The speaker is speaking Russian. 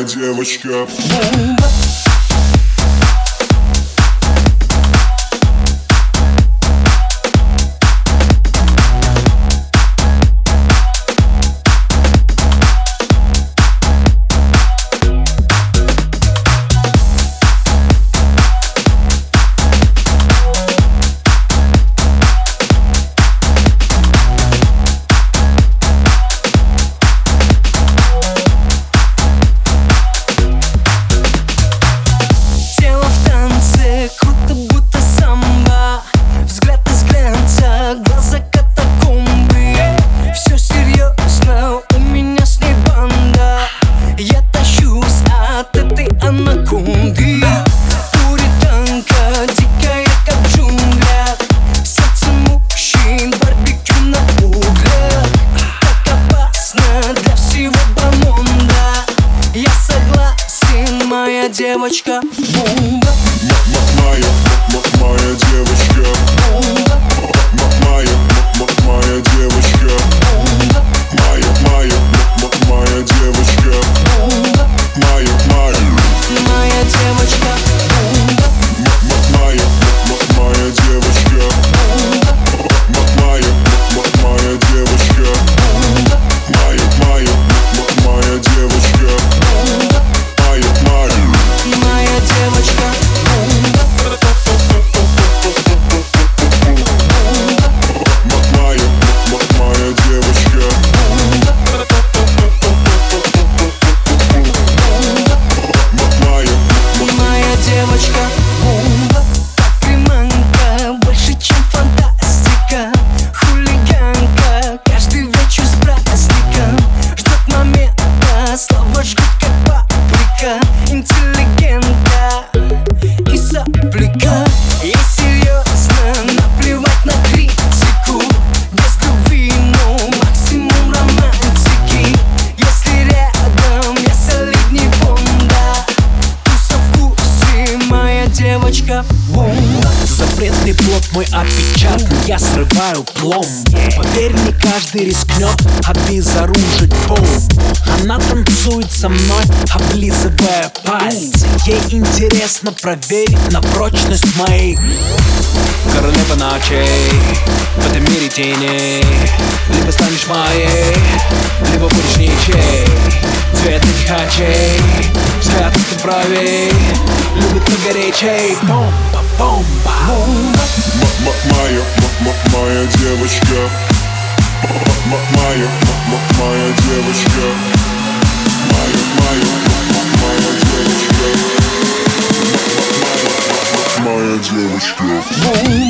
девочка. Девочка, бомба. Моя девочка, бомба. Моя девочка, бомба. Моя девочка, бомба. Моя девочка, бомба. Моя девочка, бомба. Моя девочка, бомба. Моя девочка, бомба. Моя девочка, бомба. Моя девочка, Моя девочка, бомба. Приманка больше, чем фантастика. Хулиганка, каждый вечер с праздником. Ждет момента, слова жгут как паприка. Интеллигента и сопляка. И серьезно, наплевать на критику. Без любви, но максимум романтики. Если рядом, я солидней Бонда. Туса в вкусе, моя девочка, бомба. Запретный плод мой отпечатан, я срываю пломб. Поверь, не каждый рискнет обезоружить бомб. Она танцует со мной, облизывая пальцы. Ей интересно проверить на прочность моей. Королева ночей, в этом мире теней. Либо станешь моей, либо будешь ничей. Цвет этих очей, взгляд ты правей. Любит погорячей, бомба, бомба. моя девочка, моя девочка, моя девочка.